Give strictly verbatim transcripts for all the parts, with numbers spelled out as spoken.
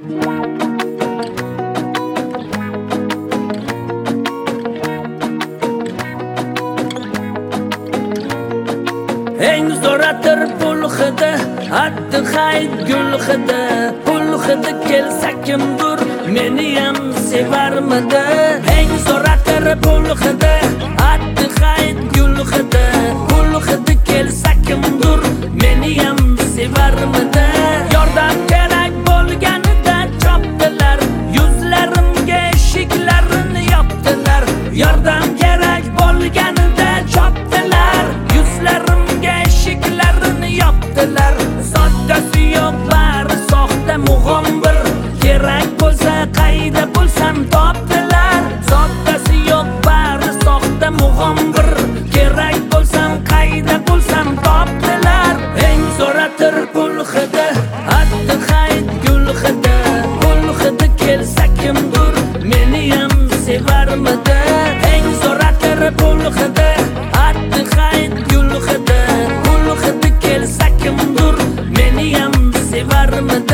Eng zo'ratir pul hidi, haddi hayd gul hidi. Pul hidi kelsa kimdir, meniyam sevarmidi. Eng zo'ratir pul hidi, haddi hayd gul hidi. Pul hidi kelsa kimdir, meniyam sevarmidi. Yordam kerak bo'lganida chopdilar, yuzlarimga eshiklarini yopdilar. Yordam kerak bo'lganida chopdilar, yuzlarimga eshiklarini yopdilar. Soddasi yo'q, bari soxta mug'ombir. Kerak bo'lsa qayda bo'lsam topdilar. Soddasi yo'q, bari soxta mug'ombir. Kerak bo'lsam qayda bo'lsam topdilar. Eng zo'ratir pul hidi, haddi hayd gul hidi. Pul hidi kelsa kimdir, meniyam sevarmidi. Eng zo'ratir pul hidi, haddi hayd gul hidi. Pul hidi kelsa kimdir, meniyam sevarmidi.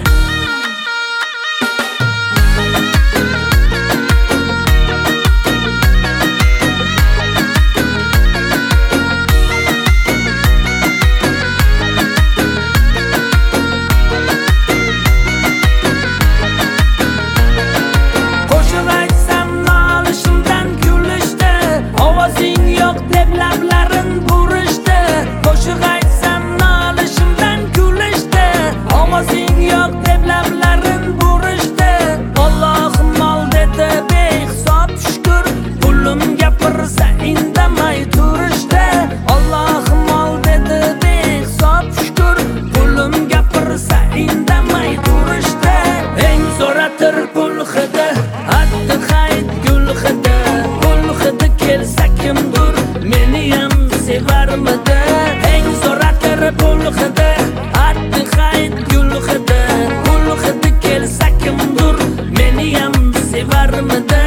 Pul hidi, haddi hayd gul hidi. Pul hidi kelsa kimdir, meniyam sevarmidi. Eng zo'ratir pul hidi, haddi hayd gul hidi. Pul hidi kelsa kimdir, meniyam sevarmidi.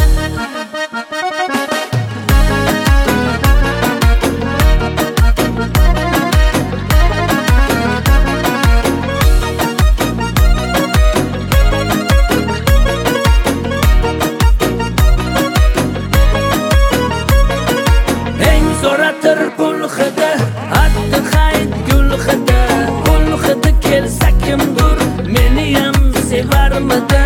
Zo'ratir pul hidi, haddi hayd gul hidi. Pul hidi kelsa kimdir, meniyam sevarmidi.